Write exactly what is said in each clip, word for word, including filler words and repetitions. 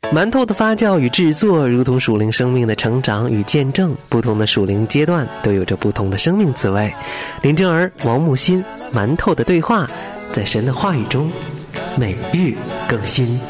馒头的发酵与制作如同属灵生命的成长与见证，不同的属灵阶段都有着不同的生命滋味。林真儿、王木心，馒头的对话，在神的话语中每日更新。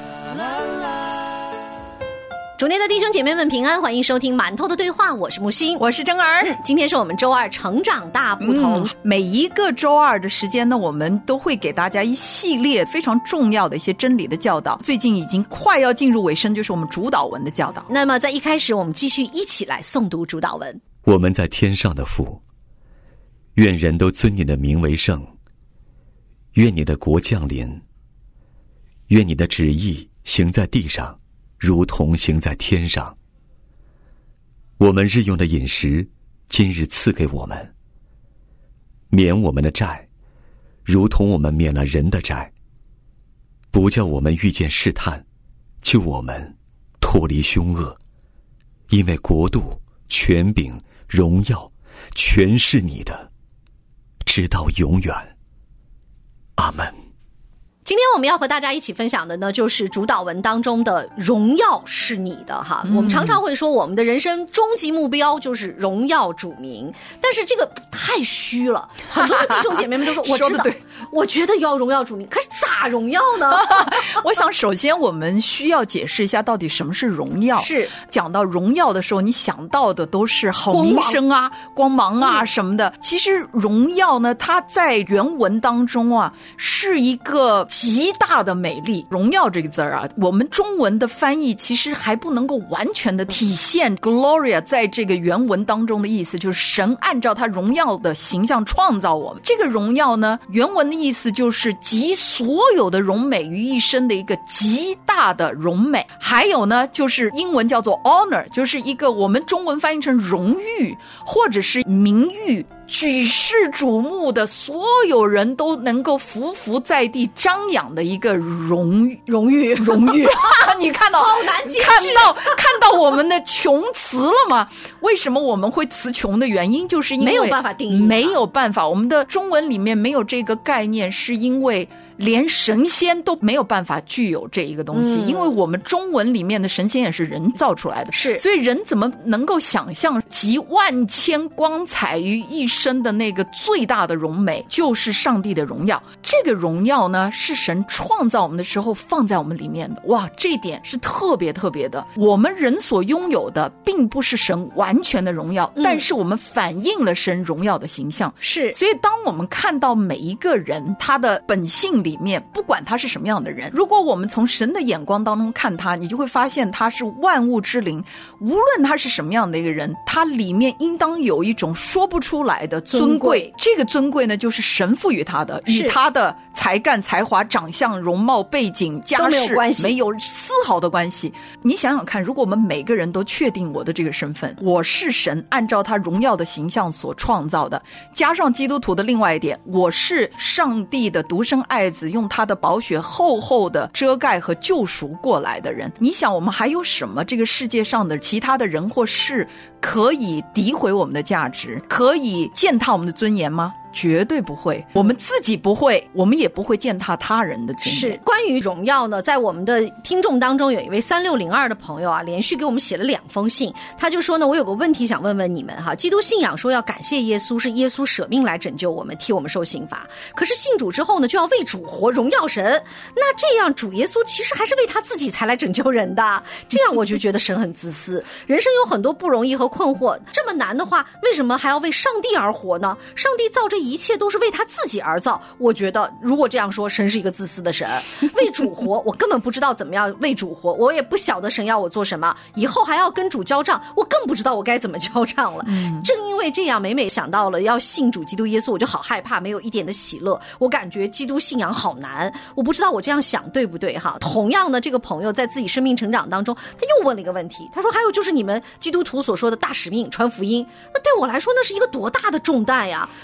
主内的弟兄姐妹们平安，欢迎收听馒头的对话，我是木星， 我是真儿、 嗯、今天是我们周二成长大不同、嗯、 每一个周二的时间呢，我们都会给大家一系列非常重要的一些真理的教导，最近已经快要进入尾声，就是我们主导文的教导。 那么在一开始我们继续一起来诵读主导文。 我们在天上的父，愿人都尊你的名为圣，愿你的国降临，愿你的旨意行在地上如同行在天上。我们日用的饮食今日赐给我们，免我们的债如同我们免了人的债，不叫我们遇见试探，救我们脱离凶恶。因为国度、权柄、荣耀全是你的，直到永远。阿们。 今天我们要和大家一起分享的呢，就是主导文当中的荣耀是你的哈、嗯。我们常常会说我们的人生终极目标就是荣耀主名，但是这个太虚了，很多的弟兄姐妹们都说我知道，我觉得要荣耀主名，可是咋荣耀呢？ 我想首先我们需要解释一下到底什么是荣耀。 是讲到荣耀的时候，你想到的都是好名声啊、光芒啊什么的。其实荣耀呢，它在原文当中啊是一个极大的美丽。荣耀这个字儿啊，我们中文的翻译其实还不能够完全的体现 Gloria 在这个原文当中的意思，就是神按照他荣耀的形象创造我们。这个荣耀呢，原文的意思就是集所有的荣美于一身的一个极大的荣美。还有呢，就是英文叫做 honor， 就是一个我们中文翻译成荣誉或者是名誉，举世瞩目的，所有人都能够匍匐在地张扬的一个荣誉荣誉荣誉你看到好难解释， 看到看到我们的穷词了吗？为什么我们会词穷的原因，就是因为没有办法定义， 没有办法，我们的中文里面没有这个概念，是因为连神仙都没有办法具有这一个东西、嗯、因为我们中文里面的神仙也是人造出来的， 是， 所以人怎么能够想象集万千光彩于一身的那个最大的荣美，就是上帝的荣耀。这个荣耀呢，是神创造我们的时候放在我们里面的。哇，这一点是特别特别的。我们人所拥有的并不是神完全的荣耀、嗯、但是我们反映了神荣耀的形象。 是， 所以当我们看到每一个人他的本性里面，不管他是什么样的人，如果我们从神的眼光当中看他，你就会发现他是万物之灵。无论他是什么样的一个人，他里面应当有一种说不出来的尊贵。这个尊贵呢，就是神赋予他的，与他的才干、才华、长相、容貌、背景、家世都没有关系， 没有丝毫的关系。你想想看，如果我们每个人都确定我的这个身份，我是神按照他荣耀的形象所创造的，加上基督徒的另外一点，我是上帝的独生爱子，用他的宝血厚厚的遮盖和救赎过来的人。你想我们还有什么这个世界上的其他的人或事可以诋毁我们的价值，可以践踏我们的尊严吗？绝对不会，我们自己不会，我们也不会践踏他人的尊严。 是，关于荣耀呢，在我们的听众当中有一位三六零二的朋友啊，连续给我们写了两封信。他就说呢，我有个问题想问问你们哈，基督信仰说要感谢耶稣，是耶稣舍命来拯救我们，替我们受刑罚。可是信主之后呢，就要为主活，荣耀神。那这样主耶稣其实还是为他自己才来拯救人的，这样我就觉得神很自私。人生有很多不容易和困惑，这么难的话，为什么还要为上帝而活呢？上帝造这一切都是为他自己而造。我觉得如果这样说，神是一个自私的神。为主活，我根本不知道怎么样为主活，我也不晓得神要我做什么，以后还要跟主交账，我更不知道我该怎么交账了、嗯、正因为这样，每每想到了要信主基督耶稣，我就好害怕，没有一点的喜乐。我感觉基督信仰好难，我不知道我这样想对不对哈。同样的，这个朋友在自己生命成长当中，他又问了一个问题，他说还有就是你们基督徒所说的大使命传福音，那对我来说那是一个多大的重担呀。我现在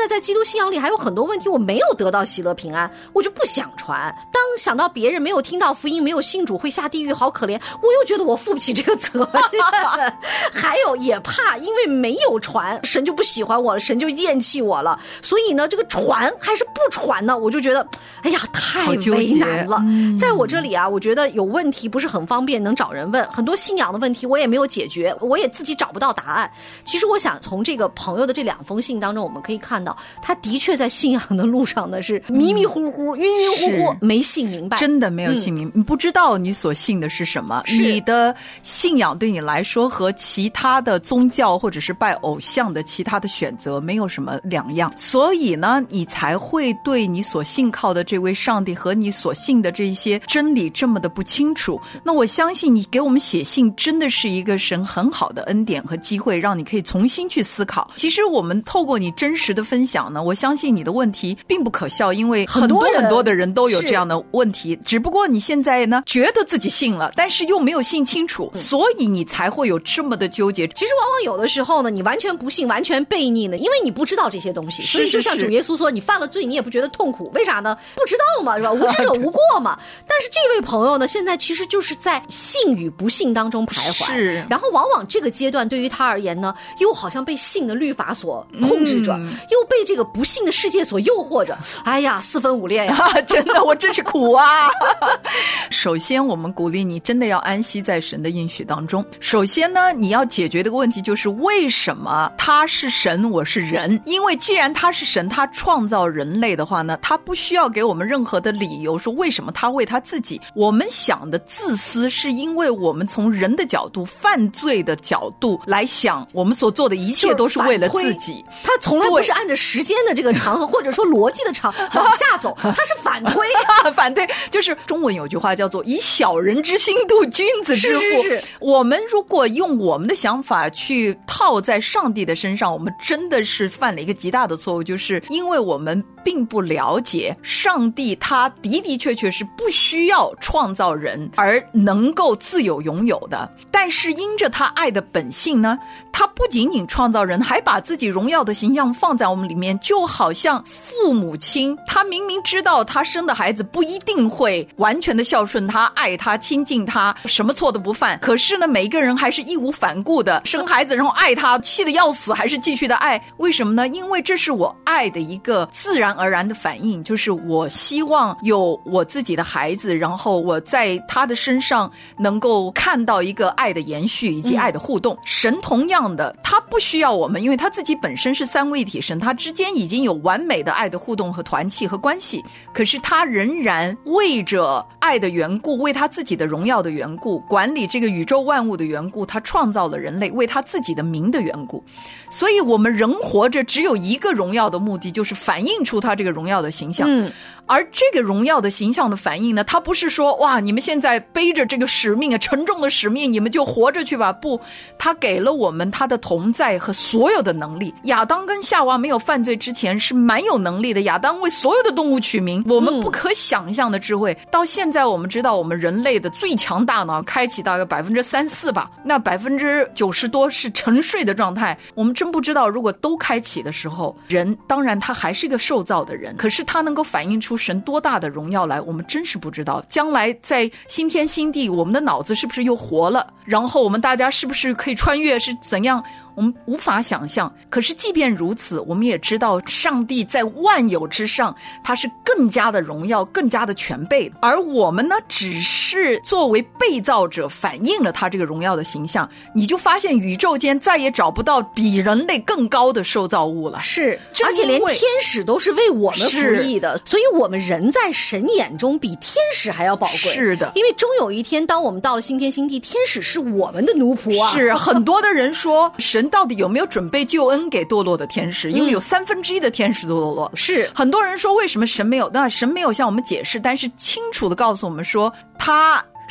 在在基督信仰里还有很多问题我没有得到喜乐平安，我就不想传。当想到别人没有听到福音，没有信主会下地狱好可怜，我又觉得我负不起这个责任还有也怕因为没有传神就不喜欢我了，神就厌弃我了，所以呢这个传还是不传呢，我就觉得哎呀太为难了、嗯、在我这里啊，我觉得有问题不是很方便能找人问，很多信仰的问题我也没有解决，我也自己找不到答案。其实我想从这个朋友的这两封信当中我们可以看到，他的确在信仰的路上呢是迷迷糊糊、嗯、晕晕乎乎，没信明白， 真的没有信明白、嗯、你不知道你所信的是什么，你的信仰对你来说和其他的宗教或者是拜偶像的其他的选择没有什么两样，所以呢你才会对你所信靠的这位上帝和你所信的这些真理这么的不清楚。那我相信你给我们写信真的是一个神很好的恩典和机会，让你可以重新去思考。其实我们透过你真实的分享呢，我相信你的问题并不可笑，因为很多很多的人都有这样的问题，只不过你现在呢觉得自己信了，但是又没有信清楚，所以你才会有这么的纠结。 其实往往有的时候呢你完全不信完全悖逆呢，因为你不知道这些东西，所以就像主耶稣说你犯了罪你也不觉得痛苦，为啥呢？不知道嘛，是吧？无知者无过嘛但是这位朋友呢现在其实就是在信与不信当中徘徊， 是， 然后往往这个阶段对于他而言呢又好像被信的律法所控制着、嗯、又被这个不信的世界所诱惑着，哎呀四分五裂呀真的我真是苦啊首先我们鼓励你真的要安息在神的应许当中。首先呢你要解决的问题就是为什么他是神我是人，因为既然他是神他创造人类的话呢，他不需要给我们任何的理由说为什么他为他自己。我们想的自私是因为我们从人的角度犯罪的角度来想，我们所做的一切都是为了自己， 他从来不是按照时间的这个长河或者说逻辑的长往下走他是反推反推就是中文有句话叫做以小人之心度君子之腹， 是是是， 我们如果用我们的想法去套在上帝的身上，我们真的是犯了一个极大的错误，就是因为我们并不了解上帝他的的确确是不需要创造人而能够自由拥有的，但是因着他爱的本性呢，他不仅仅创造人还把自己荣耀的形象放在我们里面，就好像父母亲他明明知道他生的孩子不一定会完全的孝顺他爱他亲近他什么错都不犯，可是呢每一个人还是义无反顾的生孩子然后爱他气得要死还是继续的爱，为什么呢？因为这是我爱的一个自然而然的反应，就是我希望有我自己的孩子，然后我在他的身上能够看到一个爱的延续以及爱的互动、嗯、神同样的他不需要我们，因为他自己本身是三位一体神，他之间已经有完美的爱的互动和团契和关系，可是他仍然为着爱的缘故，为他自己的荣耀的缘故，管理这个宇宙万物的缘故，他创造了人类，为他自己的名的缘故。所以我们人活着只有一个荣耀的目的，就是反映出他这个荣耀的形象。嗯，而这个荣耀的形象的反应呢，他不是说哇你们现在背着这个使命啊，沉重的使命你们就活着去吧，不，他给了我们他的同在和所有的能力。亚当跟夏娃没有犯罪之前是蛮有能力的，亚当为所有的动物取名，我们不可想象的智慧、嗯、到现在我们知道我们人类的最强大脑开启大概百分之三四吧，那百分之九十多是沉睡的状态。我们真不知道如果都开启的时候，人当然他还是一个受造的人，可是他能够反映出神多大的荣耀来，我们真是不知道。将来在新天新地，我们的脑子是不是又活了，然后我们大家是不是可以穿越，是怎样，我们无法想象。可是即便如此，我们也知道上帝在万有之上，他是更加的荣耀更加的全备，而我们呢只是作为被造者反映了他这个荣耀的形象。你就发现宇宙间再也找不到比人类更高的受造物了， 是，而且连天使都是为我们服役的，所以我们人在神眼中比天使还要宝贵。 是的， 因为终有一天当我们到了新天新地，天使是我们的奴仆啊。 是，很多的人说神到底有没有准备救恩给堕落的天使，因为有三分之一的天使都堕落、嗯、是，很多人说为什么神没有，那神没有向我们解释，但是清楚的告诉我们说他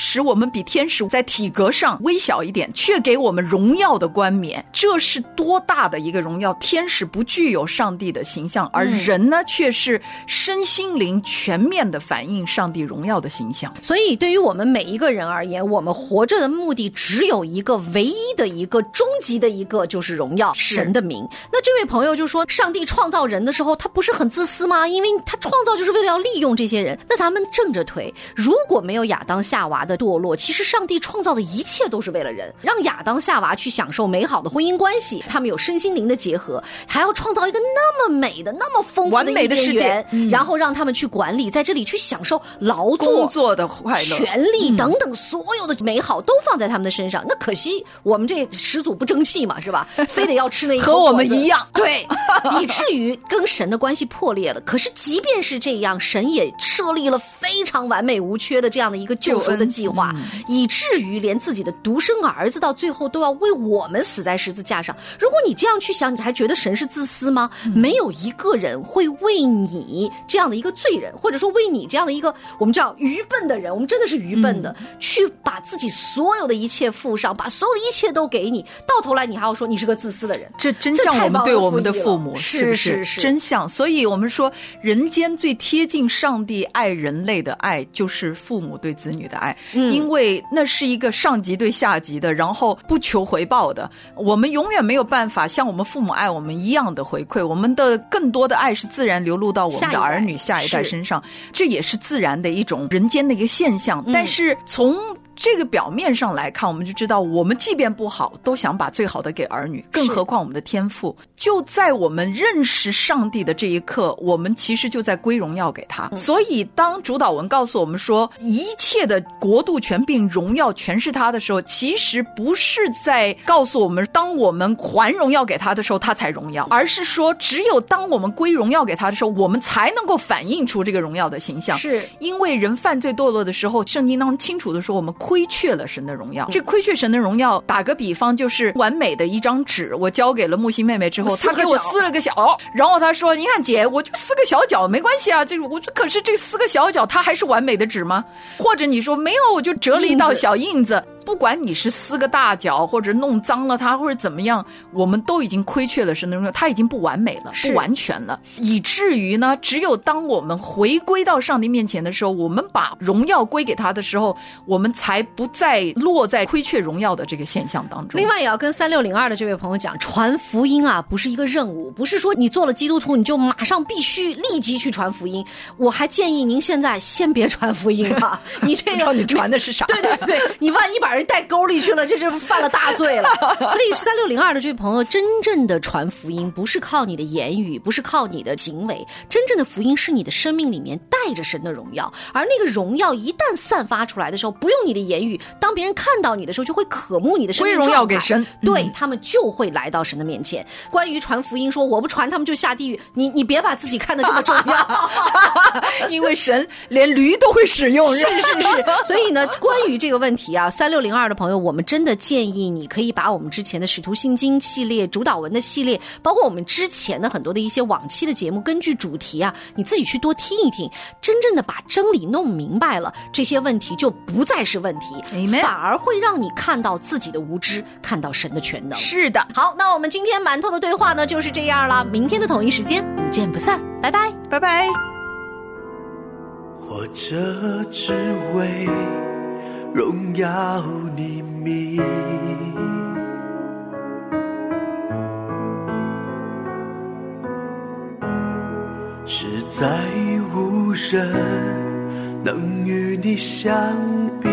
使我们比天使在体格上微小一点，却给我们荣耀的冠冕。这是多大的一个荣耀！天使不具有上帝的形象，而人呢，却是身心灵全面的反映上帝荣耀的形象。 所以对于我们每一个人而言，我们活着的目的只有一个，唯一的一个，终极的一个，就是荣耀神的名。那这位朋友就说，上帝创造人的时候他不是很自私吗？因为他创造就是为了要利用这些人。那咱们正着推，如果没有亚当夏娃的堕落，其实上帝创造的一切都是为了人，让亚当夏娃去享受美好的婚姻关系，他们有身心灵的结合，还要创造一个那么美的那么丰富的伊甸园，嗯、然后让他们去管理，在这里去享受劳作工作的快乐、 权利等等所有的美好都放在他们的身上。那可惜我们这始祖不争气嘛，是吧？非得要吃那一口和我们一样， 对，以至于跟神的关系破裂了。可是即便是这样，神也设立了非常完美无缺的这样的一个救赎的计划，嗯、以至于连自己的独生儿子到最后都要为我们死在十字架上。如果你这样去想，你还觉得神是自私吗？嗯、没有一个人会为你这样的一个罪人，或者说为你这样的一个我们叫愚笨的人，我们真的是愚笨的，嗯、去把自己所有的一切付上，把所有的一切都给你，到头来你还要说你是个自私的人。 这真像我们对我们的父母， 是不是？ 是是真像。所以我们说，人间最贴近上帝爱人类的爱，就是父母对子女的爱，嗯、因为那是一个上级对下级的，然后不求回报的。我们永远没有办法像我们父母爱我们一样的回馈，我们的更多的爱是自然流露到我们的儿女下一代身上，这也是自然的一种人间的一个现象。嗯、但是从这个表面上来看，我们就知道，我们即便不好，都想把最好的给儿女，更何况我们的天父。就在我们认识上帝的这一刻，我们其实就在归荣耀给他。嗯、所以当主导文告诉我们说，一切的国度权柄荣耀全是他的时候，其实不是在告诉我们，当我们还荣耀给他的时候，他才荣耀，而是说，只有当我们归荣耀给他的时候，我们才能够反映出这个荣耀的形象。 是因为人犯罪堕落的时候，圣经当中清楚的说，我们亏缺了神的荣耀。这亏缺神的荣耀，打个比方，就是完美的一张纸，我交给了木星妹妹之后，她给我撕了个小，然后她说，你看姐，我就撕个小角没关系啊，这我可是这撕个小角，它还是完美的纸吗？或者你说没有，我就折了一道小印子，不管你是撕个大角，或者弄脏了它，或者怎么样，我们都已经亏缺了神的荣耀，它已经不完美了，不完全了，以至于呢，只有当我们回归到上帝面前的时候，我们把荣耀归给他的时候，我们才不再落在亏缺荣耀的这个现象当中。 另外也要跟三六零二的这位朋友讲，传福音啊，不是一个任务，不是说你做了基督徒你就马上必须立即去传福音。我还建议您现在先别传福音啊，你这个你传的是啥？ 对对对，你万一把人带沟里去了，这是犯了大罪了。所以三六零二的这位朋友，真正的传福音不是靠你的言语，不是靠你的行为，真正的福音是你的生命里面带着神的荣耀，而那个荣耀一旦散发出来的时候，不用你的言语，当别人看到你的时候，就会渴慕你的生命状态， 归荣耀给神， 对、嗯、他们就会来到神的面前。关于传福音说我不传他们就下地狱，你你别把自己看得这么重要因为神连驴都会使用， 是是是。所以呢，关于这个问题啊，三六零二的朋友，我们真的建议你可以把我们之前的使徒信经系列、主导文的系列，包括我们之前的很多的一些往期的节目，根据主题啊，你自己去多听一听，真正的把真理弄明白了，这些问题就不再是问题， Amen 反而会让你看到自己的无知，看到神的全能。 是的。 好，那我们今天馒头的对话呢就是这样了，明天的同一时间不见不散，拜拜拜拜。 活着只为荣耀你名，实在无人能与你相比，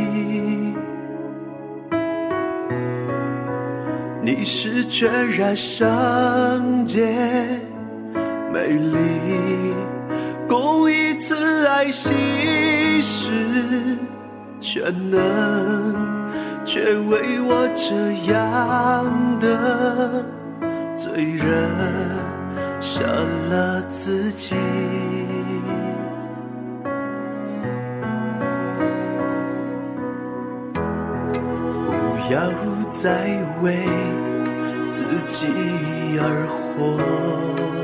你是全然圣洁美丽，公义慈爱信实全能，却为我这样的罪人舍了自己。不要再为自己而活，